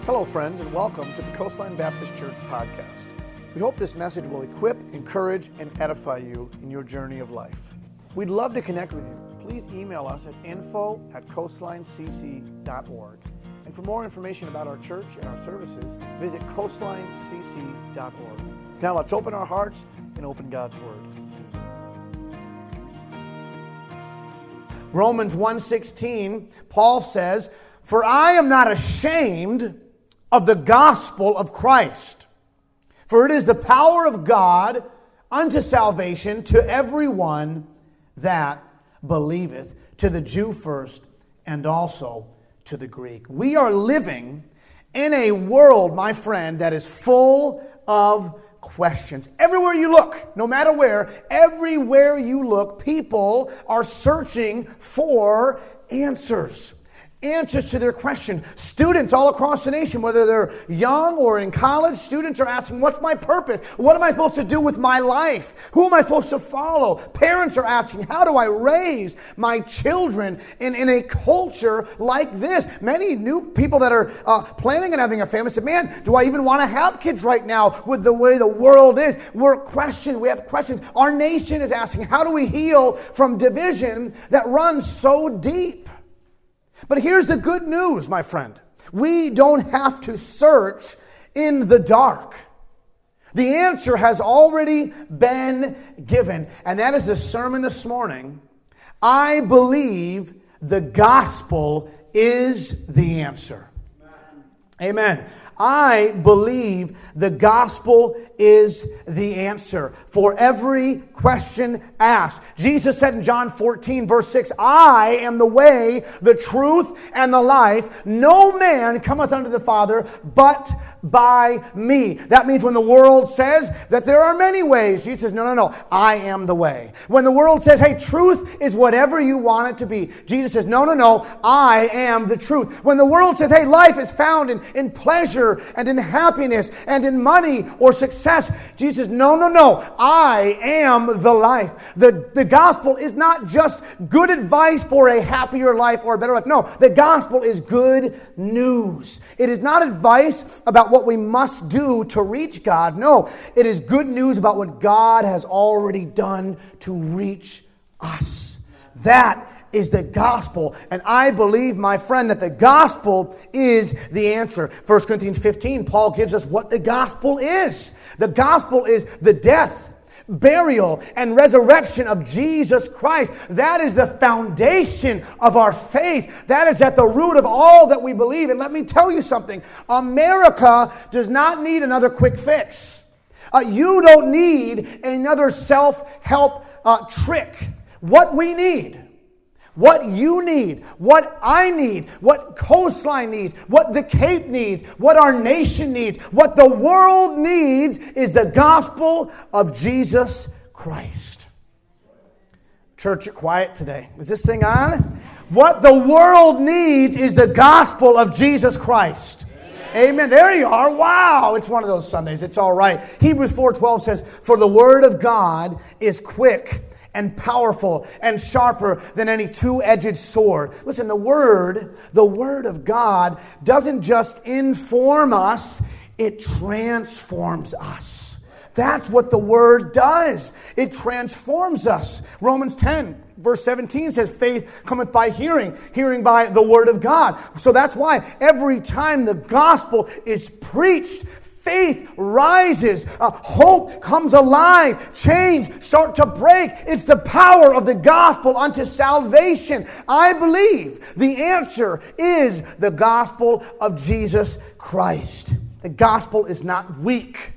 Hello, friends, and welcome to the Coastline Baptist Church podcast. We hope this message will equip, encourage, and edify you in your journey of life. We'd love to connect with you. Please email us at info@coastlinecc.org. And for more information about our church and our services, visit coastlinecc.org. Now let's open our hearts and open God's Word. Romans 1:16, Paul says, "For I am not ashamed of the gospel of Christ, for it is the power of God unto salvation to everyone that believeth, to the Jew first, and also to the Greek." We are living in a world, my friend, that is full of questions. Everywhere you look, no matter where, everywhere you look, people are searching for answers. Answers to their question. Students all across the nation, whether they're young or in college, students are asking, what's my purpose? What am I supposed to do with my life? Who am I supposed to follow? Parents are asking, how do I raise my children in a culture like this? Many new people that are planning on having a family said, man, do I even want to have kids right now with the way the world is? We have questions. Our nation is asking, how do we heal from division that runs so deep? But here's the good news, my friend. We don't have to search in the dark. The answer has already been given, and that is the sermon this morning. I believe the gospel is the answer. Amen. I believe the gospel is the answer for every question asked. Jesus said in John 14, verse 6, I am the way, the truth, and the life. No man cometh unto the Father but by me. That means when the world says that there are many ways, Jesus says, no, I am the way. When the world says, hey, truth is whatever you want it to be, Jesus says, no, I am the truth. When the world says, hey, life is found in pleasure and in happiness and in money or success, Jesus says, no, I am the life. The gospel is not just good advice for a happier life or a better life. No, the gospel is good news. It is not advice about what we must do to reach God. No, it is good news about what God has already done to reach us. That is the gospel. And I believe, my friend, that the gospel is the answer. 1 Corinthians 15, Paul gives us what the gospel is. The gospel is the death, burial, and resurrection of Jesus Christ. That is the foundation of our faith. That is at the root of all that we believe. And let me tell you something. America does not need another quick fix. You don't need another self-help trick. What we need, what you need, what I need, what Coastline needs, what the Cape needs, what our nation needs, what the world needs is the gospel of Jesus Christ. Church, you're quiet today. Is this thing on? What the world needs is the gospel of Jesus Christ. Amen. There you are. Wow. It's one of those Sundays. It's all right. Hebrews 4:12 says, for the word of God is quick and powerful and sharper than any two-edged sword. Listen, the word of God doesn't just inform us, it transforms us. That's what the word does. It transforms us. Romans 10, verse 17 says, faith cometh by hearing, hearing by the word of God. So that's why every time the gospel is preached, faith rises, hope comes alive, chains start to break. It's the power of the gospel unto salvation. I believe the answer is the gospel of Jesus Christ. The gospel is not weak.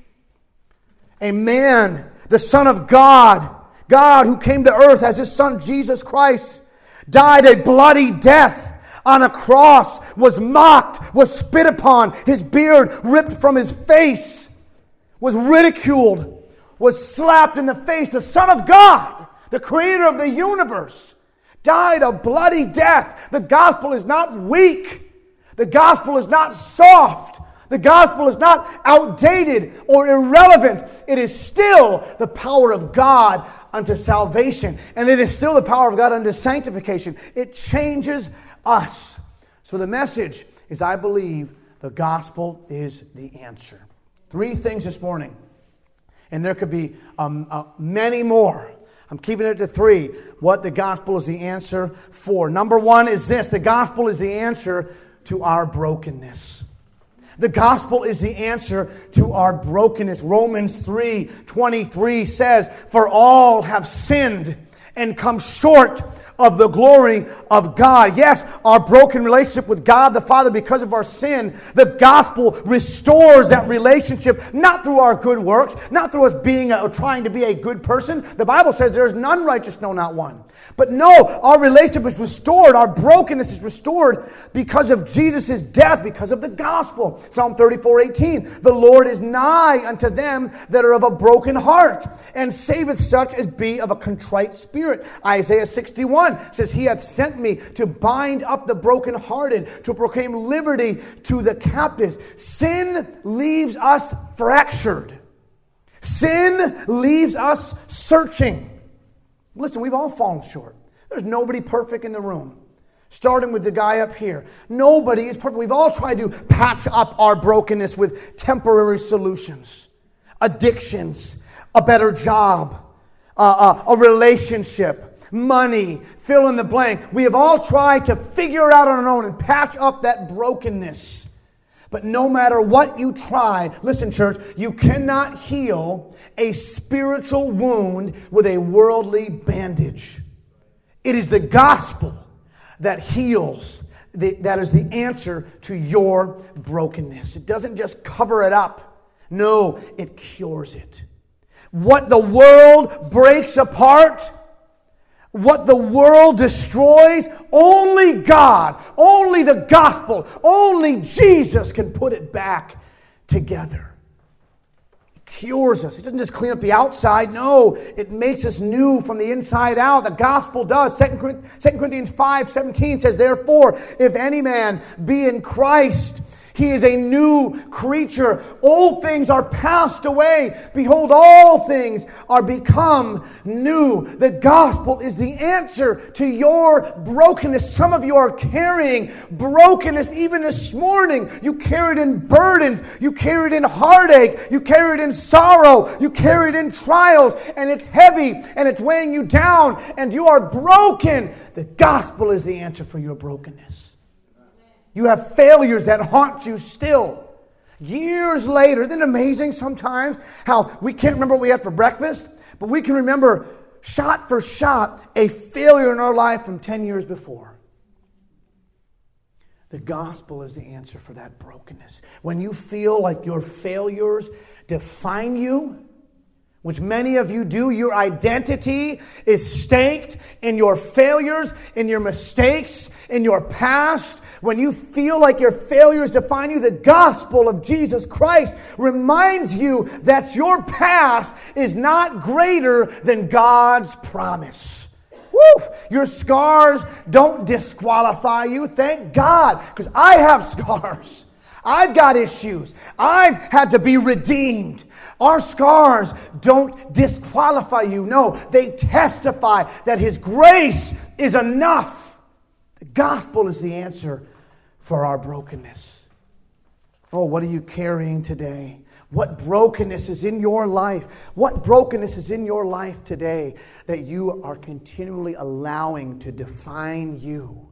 A man, the Son of God who came to earth as his Son Jesus Christ, died a bloody death on a cross, was mocked, was spit upon, his beard ripped from his face, was ridiculed, was slapped in the face. The Son of God, the creator of the universe, died a bloody death. The gospel is not weak. The gospel is not soft. The gospel is not outdated or irrelevant. It is still the power of God unto salvation. And it is still the power of God unto sanctification. It changes us. So the message is, I believe The gospel is the answer. 3 things this morning, and there could be many more. I'm keeping it to 3. What the gospel is the answer for. Number 1 is this. The gospel is the answer to our brokenness. The gospel is the answer to our brokenness. Romans 3:23 says, "For all have sinned and come short of the glory of God." Yes, our broken relationship with God the Father because of our sin, the gospel restores that relationship, not through our good works, not through us being or trying to be a good person. The Bible says there is none righteous, no, not one. But no, our relationship is restored, our brokenness is restored because of Jesus' death, because of the gospel. Psalm 34:18, "The Lord is nigh unto them that are of a broken heart, and saveth such as be of a contrite spirit." Isaiah 61 says, "He hath sent me to bind up the brokenhearted, to proclaim liberty to the captives." Sin leaves us fractured. Sin leaves us searching. Listen, we've all fallen short. There's nobody perfect in the room. Starting with the guy up here. Nobody is perfect. We've all tried to patch up our brokenness with temporary solutions. Addictions, a better job, a relationship, money, fill in the blank. We have all tried to figure it out on our own and patch up that brokenness. But no matter what you try, listen, church, you cannot heal a spiritual wound with a worldly bandage. It is the gospel that heals. That is the answer to your brokenness. It doesn't just cover it up. No, it cures it. What the world breaks apart, what the world destroys, only God, only the gospel, only Jesus can put it back together. It cures us. It doesn't just clean up the outside. No, it makes us new from the inside out. The gospel does. 2 Corinthians 5:17 says, "Therefore, if any man be in Christ, he is a new creature. Old things are passed away. Behold, all things are become new." The gospel is the answer to your brokenness. Some of you are carrying brokenness even this morning. You carry it in burdens. You carry it in heartache. You carry it in sorrow. You carry it in trials. And it's heavy and it's weighing you down. And you are broken. The gospel is the answer for your brokenness. You have failures that haunt you still. Years later, isn't it amazing sometimes how we can't remember what we had for breakfast, but we can remember shot for shot a failure in our life from 10 years before. The gospel is the answer for that brokenness. When you feel like your failures define you, which many of you do, your identity is staked in your failures, in your mistakes, in your past. When you feel like your failures define you, the gospel of Jesus Christ reminds you that your past is not greater than God's promise. Woo! Your scars don't disqualify you, thank God, because I have scars. I've got issues. I've had to be redeemed. Our scars don't disqualify you. No, they testify that His grace is enough. The gospel is the answer for our brokenness. Oh, what are you carrying today? What brokenness is in your life? What brokenness is in your life today that you are continually allowing to define you?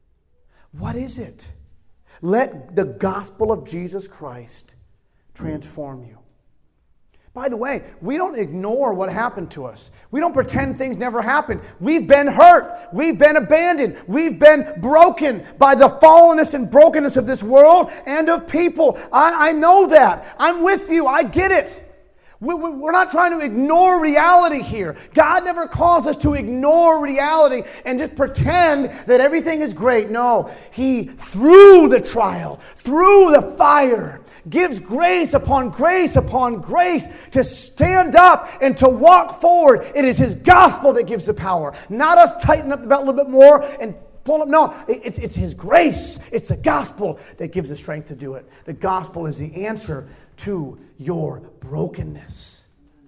What is it? Let the gospel of Jesus Christ transform you. By the way, we don't ignore what happened to us. We don't pretend things never happened. We've been hurt. We've been abandoned. We've been broken by the fallenness and brokenness of this world and of people. I know that. I'm with you. I get it. We're not trying to ignore reality here. God never calls us to ignore reality and just pretend that everything is great. No, He, through the trial, through the fire, gives grace upon grace upon grace to stand up and to walk forward. It is His gospel that gives the power. Not us tightening up the belt a little bit more and pull up. No, it's His grace. It's the gospel that gives the strength to do it. The gospel is the answer to your brokenness.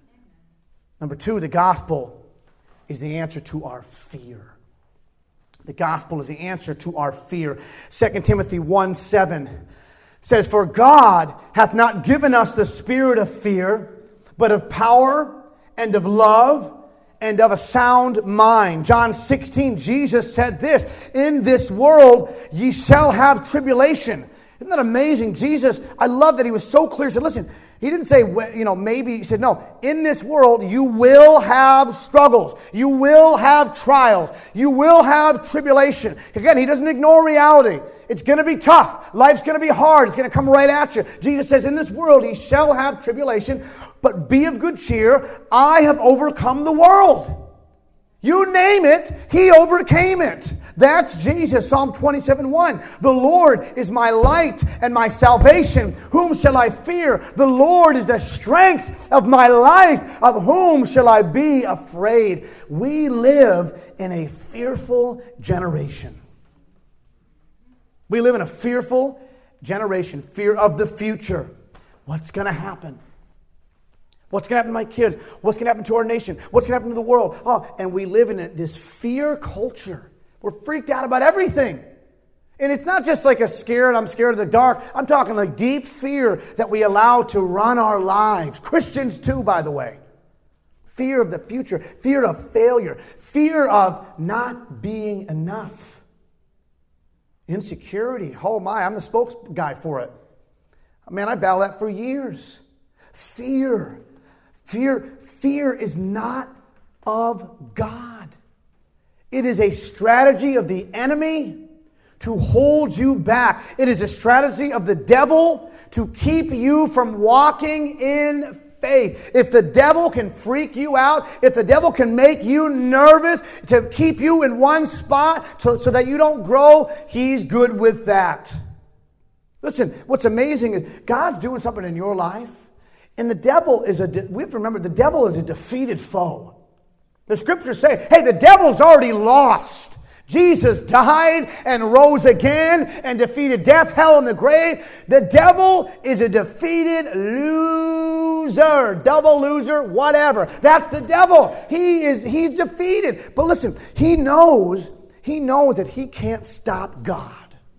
Number 2, the gospel is the answer to our fear. The gospel is the answer to our fear. 2 Timothy 1:7 says, "For God hath not given us the spirit of fear, but of power and of love and of a sound mind." John 16, Jesus said this, "In this world ye shall have tribulation." Isn't that amazing? Jesus, I love that he was so clear. He said, listen, he didn't say, maybe. He said, no, in this world you will have struggles. You will have trials. You will have tribulation. Again, he doesn't ignore reality. It's going to be tough. Life's going to be hard. It's going to come right at you. Jesus says, in this world ye shall have tribulation, but be of good cheer. I have overcome the world. You name it, he overcame it. That's Jesus, Psalm 27:1. "The Lord is my light and my salvation. Whom shall I fear? The Lord is the strength of my life. Of whom shall I be afraid?" We live in a fearful generation. We live in a fearful generation. Fear of the future. What's going to happen? What's going to happen to my kids? What's going to happen to our nation? What's going to happen to the world? And we live in this fear culture. We're freaked out about everything. And it's not just like I'm scared of the dark. I'm talking like deep fear that we allow to run our lives. Christians too, by the way. Fear of the future. Fear of failure. Fear of not being enough. Insecurity. Oh my, I'm the spokes guy for it. Man, I battled that for years. Fear. Fear is not of God. It is a strategy of the enemy to hold you back. It is a strategy of the devil to keep you from walking in faith. If the devil can freak you out, if the devil can make you nervous to keep you in one spot so that you don't grow, he's good with that. Listen, what's amazing is God's doing something in your life. And the devil we have to remember, the devil is a defeated foe. The scriptures say, hey, the devil's already lost. Jesus died and rose again and defeated death, hell, and the grave. The devil is a defeated loser, double loser, whatever. That's the devil. He's defeated. But listen, he knows that he can't stop God.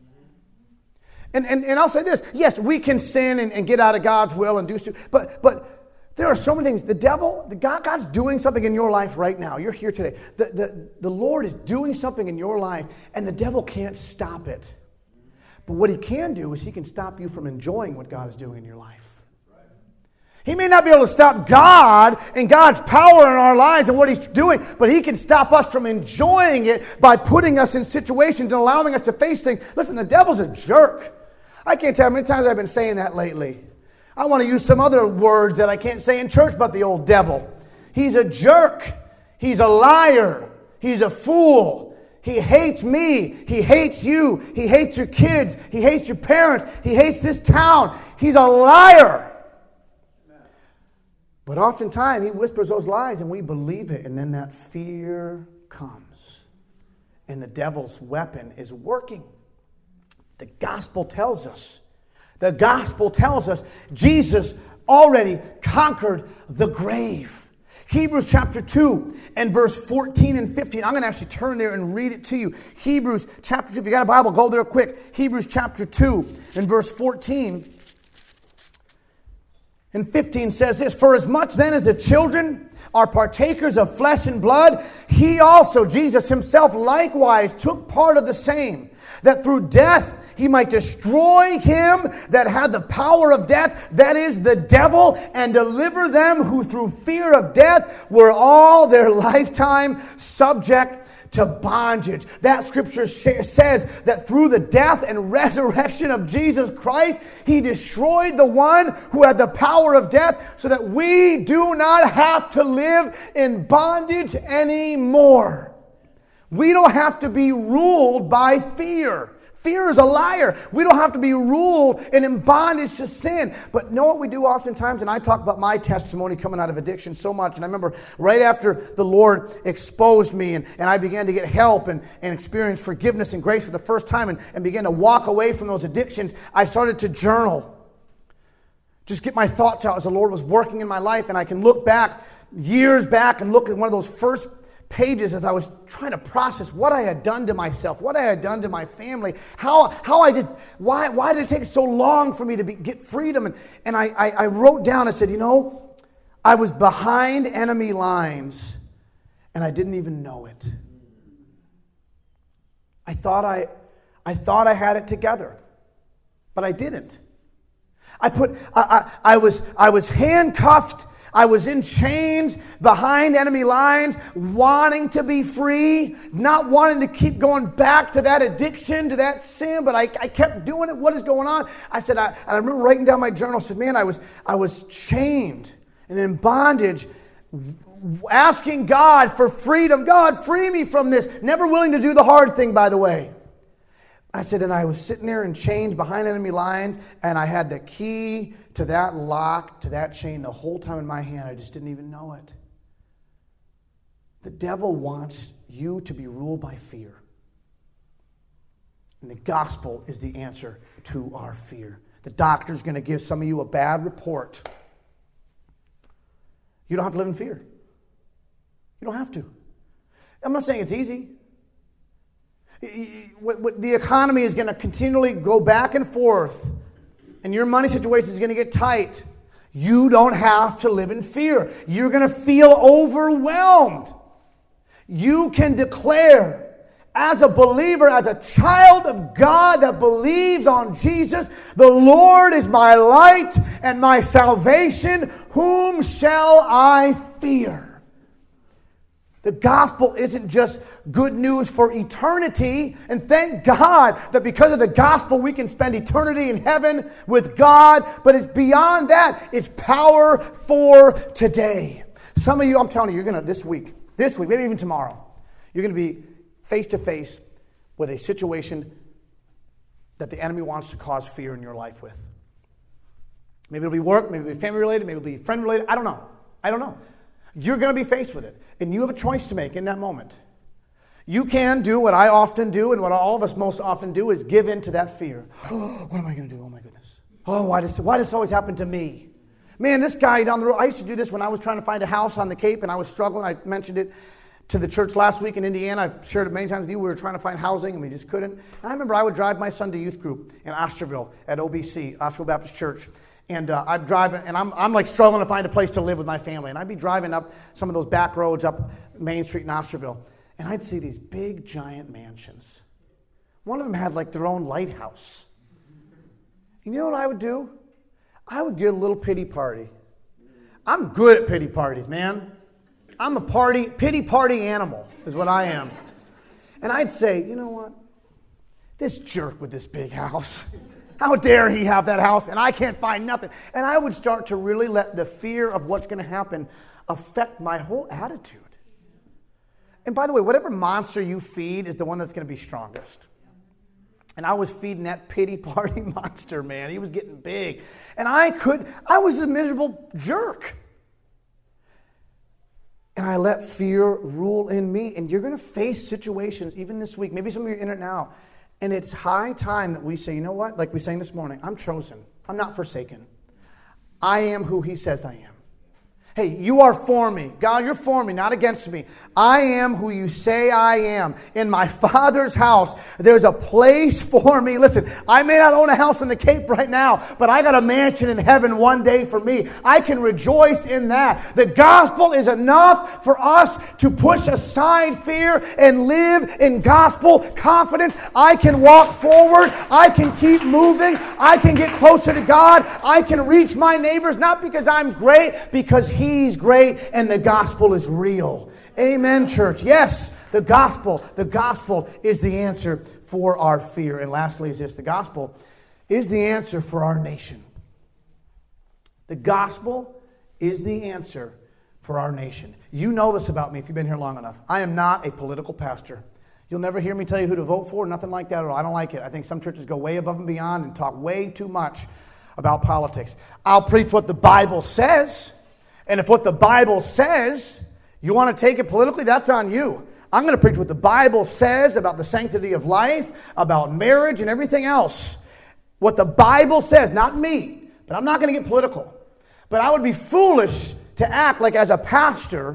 And I'll say this. Yes, we can sin and get out of God's will and do stuff. But there are so many things. God's doing something in your life right now. You're here today. The Lord is doing something in your life, and the devil can't stop it. But what he can do is he can stop you from enjoying what God is doing in your life. He may not be able to stop God and God's power in our lives and what he's doing, but he can stop us from enjoying it by putting us in situations and allowing us to face things. Listen, the devil's a jerk. I can't tell you how many times I've been saying that lately. I want to use some other words that I can't say in church about the old devil. He's a jerk. He's a liar. He's a fool. He hates me. He hates you. He hates your kids. He hates your parents. He hates this town. He's a liar. But oftentimes he whispers those lies and we believe it. And then that fear comes. And the devil's weapon is working. The gospel tells us Jesus already conquered the grave. Hebrews chapter 2 and verse 14 and 15. I'm going to actually turn there and read it to you. Hebrews chapter 2. If you got a Bible, go there quick. Hebrews chapter 2 and verse 14 and 15 says this, "For as much then as the children are partakers of flesh and blood, he also, Jesus himself, likewise took part of the same, that through death he might destroy him that had the power of death, that is the devil, and deliver them who through fear of death were all their lifetime subject to bondage." That scripture says that through the death and resurrection of Jesus Christ, he destroyed the one who had the power of death so that we do not have to live in bondage anymore. We don't have to be ruled by fear. Fear is a liar. We don't have to be ruled and in bondage to sin. But know what we do oftentimes? And I talk about my testimony coming out of addiction so much. And I remember right after the Lord exposed me and I began to get help and experience forgiveness and grace for the first time and began to walk away from those addictions, I started to journal. Just get my thoughts out as the Lord was working in my life. And I can look back, years back, and look at one of those first pages as I was trying to process what I had done to myself, what I had done to my family, why did it take so long for me to get freedom? And I wrote down, I said, I was behind enemy lines and I didn't even know it. I thought I had it together, but I didn't. I was handcuffed. I was in chains behind enemy lines, wanting to be free, not wanting to keep going back to that addiction, to that sin, but I kept doing it. What is going on? I remember writing down my journal, I said, man, I was chained and in bondage, asking God for freedom. God, free me from this. Never willing to do the hard thing, by the way. I said, and I was sitting there in chains behind enemy lines, and I had the key to that lock, to that chain the whole time in my hand. I just didn't even know it. The devil wants you to be ruled by fear. And the gospel is the answer to our fear. The doctor's going to give some of you a bad report. You don't have to live in fear. You don't have to. I'm not saying it's easy. The economy is going to continually go back and forth, and your money situation is going to get tight. You don't have to live in fear. You're going to feel overwhelmed. You can declare, as a believer, as a child of God that believes on Jesus, the Lord is my light and my salvation. Whom shall I fear? The gospel isn't just good news for eternity, and thank God that because of the gospel we can spend eternity in heaven with God, but it's beyond that. It's power for today. Some of you, I'm telling you, you're going to, this week, maybe even tomorrow, you're going to be face to face with a situation that the enemy wants to cause fear in your life with. Maybe it'll be work, maybe it'll be family related, maybe it'll be friend related. I don't know. You're going to be faced with it, and you have a choice to make in that moment. You can do what I often do, and what all of us most often do, is give in to that fear. Oh, what am I going to do? Oh, my goodness. Oh, why does this always happen to me? Man, this guy down the road, I used to do this when I was trying to find a house on the Cape, and I was struggling. I mentioned it to the church last week in Indiana. I've shared it many times with you. We were trying to find housing, and we just couldn't. And I remember I would drive my Sunday youth group in Osterville at OBC, Osterville Baptist Church. And I'm driving, and I'm like struggling to find a place to live with my family. And I'd be driving up some of those back roads up Main Street in Osterville, and I'd see these big, giant mansions. One of them had like their own lighthouse. And you know what I would do? I would get a little pity party. I'm good at pity parties, man. I'm a pity party animal is what I am. And I'd say, you know what? This jerk with this big house. How dare he have that house and I can't find nothing? And I would start to really let the fear of what's going to happen affect my whole attitude. And by the way, whatever monster you feed is the one that's going to be strongest. And I was feeding that pity party monster, man. He was getting big. And I was a miserable jerk. And I let fear rule in me. And you're going to face situations even this week. Maybe some of you are in it now. And it's high time that we say, you know what? Like we sang this morning, I'm chosen. I'm not forsaken. I am who he says I am. Hey, you are for me. God, you're for me, not against me. I am who you say I am. In my Father's house, there's a place for me. Listen, I may not own a house in the Cape right now, but I got a mansion in heaven one day for me. I can rejoice in that. The gospel is enough for us to push aside fear and live in gospel confidence. I can walk forward. I can keep moving. I can get closer to God. I can reach my neighbors, not because I'm great, because He's great and the gospel is real. Amen, church. Yes, the gospel is the answer for our fear. And lastly is this, the gospel is the answer for our nation. The gospel is the answer for our nation. You know this about me if you've been here long enough. I am not a political pastor. You'll never hear me tell you who to vote for, nothing like that at all. I don't like it. I think some churches go way above and beyond and talk way too much about politics. I'll preach what the Bible says. And if what the Bible says, you want to take it politically, that's on you. I'm going to preach what the Bible says about the sanctity of life, about marriage and everything else. What the Bible says, not me, but I'm not going to get political. But I would be foolish to act like as a pastor,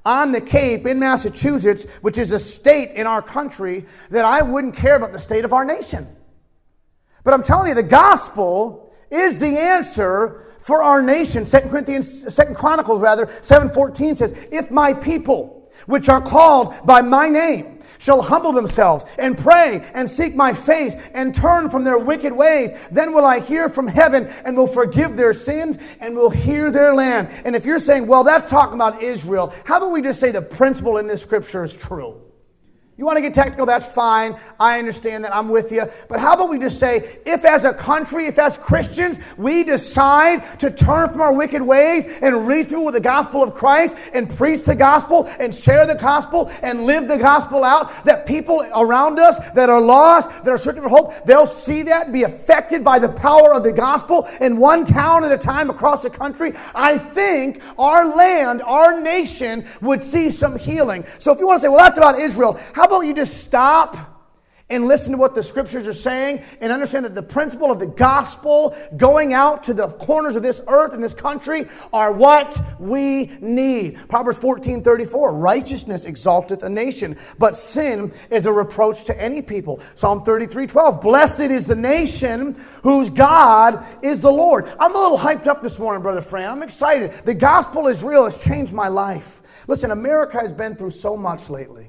on the Cape in Massachusetts, which is a state in our country, that I wouldn't care about the state of our nation. But I'm telling you, the gospel is the answer for our nation. 2 Chronicles 7:14 says, if my people, which are called by my name, shall humble themselves and pray and seek my face and turn from their wicked ways, then will I hear from heaven and will forgive their sins and will heal their land. And if you're saying, well, that's talking about Israel, how about we just say the principle in this scripture is true? You want to get technical, that's fine. I understand that. I'm with you. But how about we just say, if as a country, if as Christians, we decide to turn from our wicked ways and reach people with the gospel of Christ and preach the gospel and share the gospel and live the gospel out, that people around us that are lost, that are searching for hope, they'll see that and be affected by the power of the gospel in one town at a time across the country. I think our land, our nation would see some healing. So if you want to say, well, that's about Israel, how about you just stop and listen to what the scriptures are saying and understand that the principle of the gospel going out to the corners of this earth and this country are what we need. Proverbs 14:34, righteousness exalteth a nation, but sin is a reproach to any people. Psalm 33:12, blessed is the nation whose God is the Lord. I'm a little hyped up this morning, Brother Fran. I'm excited. The gospel is real. It's changed my life. Listen, America has been through so much lately.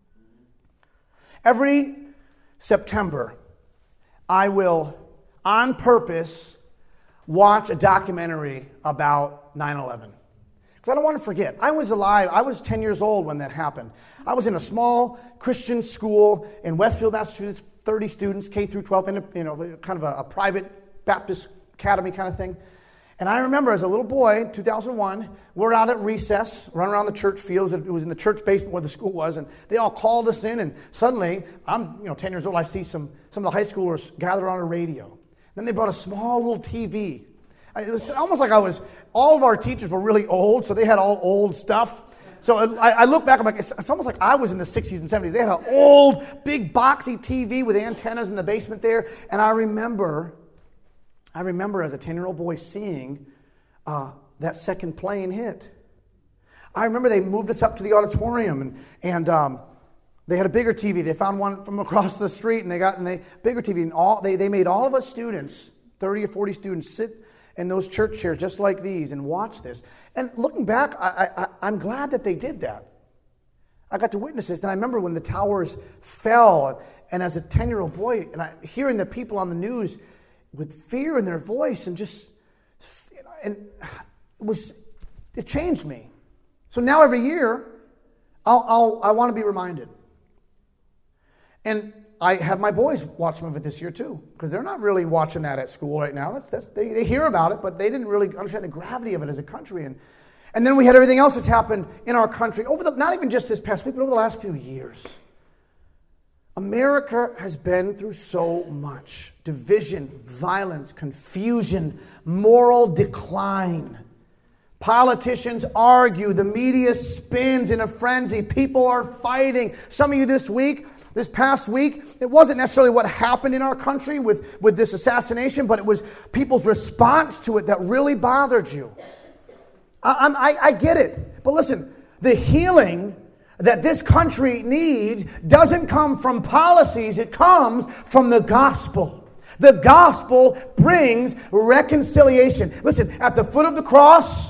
Every September, I will, on purpose, watch a documentary about 9/11. Because I don't want to forget. I was alive. I was 10 years old when that happened. I was in a small Christian school in Westfield, Massachusetts, 30 students, K through 12, kind of a private Baptist academy kind of thing. And I remember as a little boy, 2001, we're out at recess, running around the church fields. It was in the church basement where the school was, and they all called us in. And suddenly, I'm 10 years old. I see some of the high schoolers gathered on a radio. Then they brought a small little TV. It was almost like all of our teachers were really old, so they had all old stuff. So I look back, I'm like, it's almost like I was in the 60s and 70s. They had an old, big, boxy TV with antennas in the basement there. And I remember as a 10-year-old boy seeing that second plane hit. I remember they moved us up to the auditorium, and they had a bigger TV. They found one from across the street, and they got bigger TV. And they made all of us students, 30 or 40 students, sit in those church chairs just like these and watch this. And looking back, I'm glad that they did that. I got to witness this. And I remember when the towers fell, and as a 10-year-old boy, and hearing the people on the news with fear in their voice, and it changed me. So now every year, I want to be reminded. And I have my boys watch some of it this year too, because they're not really watching that at school right now. They hear about it, but they didn't really understand the gravity of it as a country. And then we had everything else that's happened in our country not even just this past week, but over the last few years. America has been through so much. Division, violence, confusion, moral decline. Politicians argue. The media spins in a frenzy. People are fighting. Some of you this past week, it wasn't necessarily what happened in our country with this assassination, but it was people's response to it that really bothered you. I get it. But listen, the healing that this country needs doesn't come from policies. It comes from the gospel. The gospel brings reconciliation. Listen, at the foot of the cross,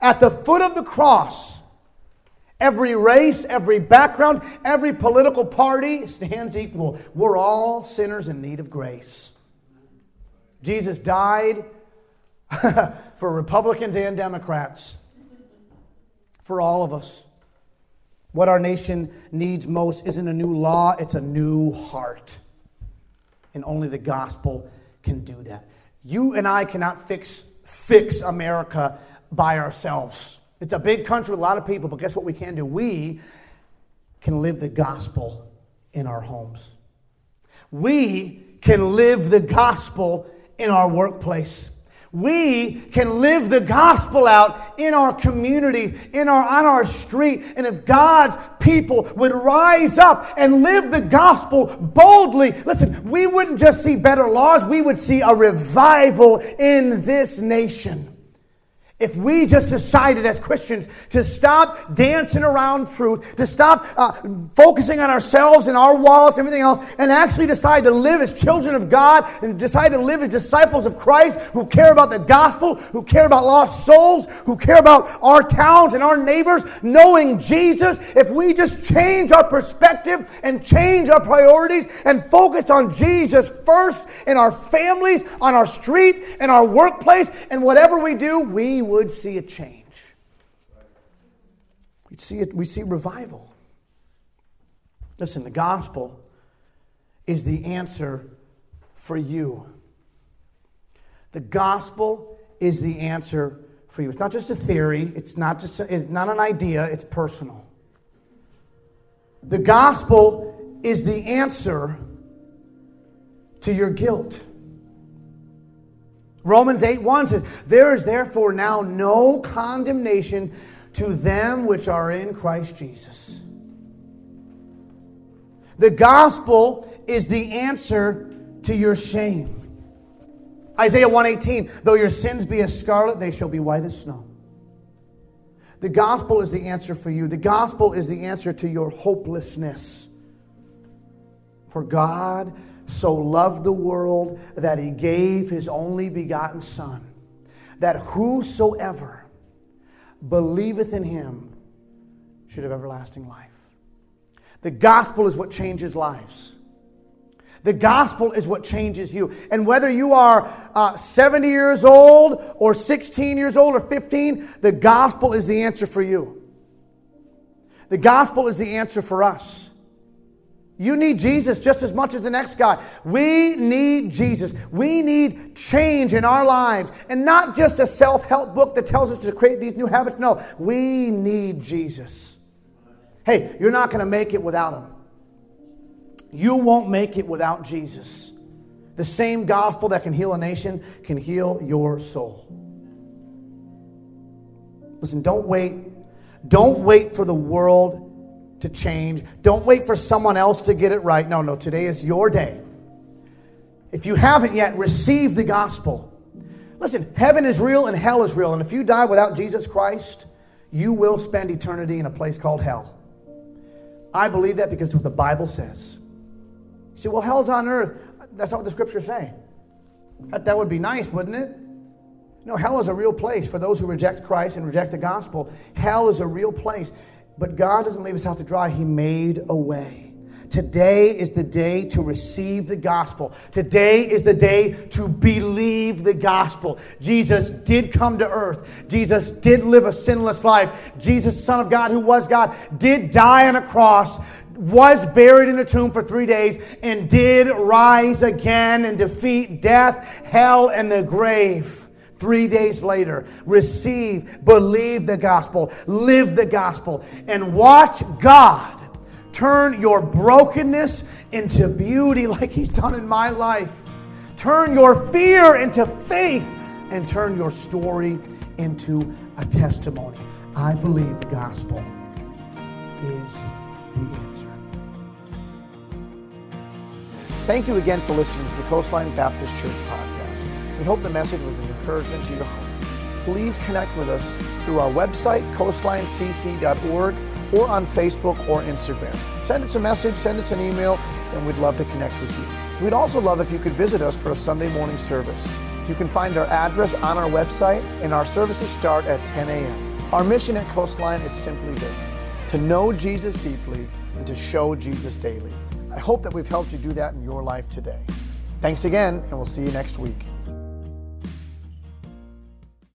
every race, every background, every political party stands equal. We're all sinners in need of grace. Jesus died for Republicans and Democrats, for all of us. What our nation needs most isn't a new law, it's a new heart. And only the gospel can do that. You and I cannot fix America by ourselves. It's a big country with a lot of people, but guess what we can do? We can live the gospel in our homes. We can live the gospel in our workplace. We can live the gospel out in our communities, on our street. And if God's people would rise up and live the gospel boldly, listen, we wouldn't just see better laws, we would see a revival in this nation. If we just decided as Christians to stop dancing around truth, to stop focusing on ourselves and our wallets and everything else, and actually decide to live as children of God and decide to live as disciples of Christ who care about the gospel, who care about lost souls, who care about our towns and our neighbors, knowing Jesus, if we just change our perspective and change our priorities and focus on Jesus first in our families, on our street, in our workplace, and whatever we do, we would see a change. We see revival. Listen, the gospel is the answer for you. The gospel is the answer for you. It's not just a theory. It's not an idea. It's personal. The gospel is the answer to your guilt. Romans 8:1 says, "There is therefore now no condemnation to them which are in Christ Jesus." The gospel is the answer to your shame. Isaiah 1:18, "Though your sins be as scarlet, they shall be white as snow." The gospel is the answer for you. The gospel is the answer to your hopelessness. For God so loved the world that he gave his only begotten Son, that whosoever believeth in him should have everlasting life. The gospel is what changes lives. The gospel is what changes you. And whether you are 70 years old or 16 years old or 15, the gospel is the answer for you. The gospel is the answer for us. You need Jesus just as much as the next guy. We need Jesus. We need change in our lives. And not just a self-help book that tells us to create these new habits. No, we need Jesus. Hey, you're not going to make it without him. You won't make it without Jesus. The same gospel that can heal a nation can heal your soul. Listen, don't wait. Don't wait for the world to change. Don't wait for someone else to get it right. No, today is your day. If you haven't yet, receive the gospel. Listen, heaven is real and hell is real. And if you die without Jesus Christ, you will spend eternity in a place called hell. I believe that because it's what the Bible says. You say, well, hell's on earth. That's not what the scriptures say. That would be nice, wouldn't it? No, hell is a real place for those who reject Christ and reject the gospel. Hell is a real place. But God doesn't leave us out to dry. He made a way. Today is the day to receive the gospel. Today is the day to believe the gospel. Jesus did come to earth. Jesus did live a sinless life. Jesus, Son of God, who was God, did die on a cross, was buried in a tomb for 3 days, and did rise again and defeat death, hell, and the grave. 3 days later, receive, believe the gospel, live the gospel, and watch God turn your brokenness into beauty like he's done in my life. Turn your fear into faith and turn your story into a testimony. I believe the gospel is the answer. Thank you again for listening to the Coastline Baptist Church podcast. We hope the message was an encouragement to your heart. Please connect with us through our website, coastlinecc.org, or on Facebook or Instagram. Send us a message, send us an email, and we'd love to connect with you. We'd also love if you could visit us for a Sunday morning service. You can find our address on our website, and our services start at 10 a.m. Our mission at Coastline is simply this: to know Jesus deeply and to show Jesus daily. I hope that we've helped you do that in your life today. Thanks again, and we'll see you next week.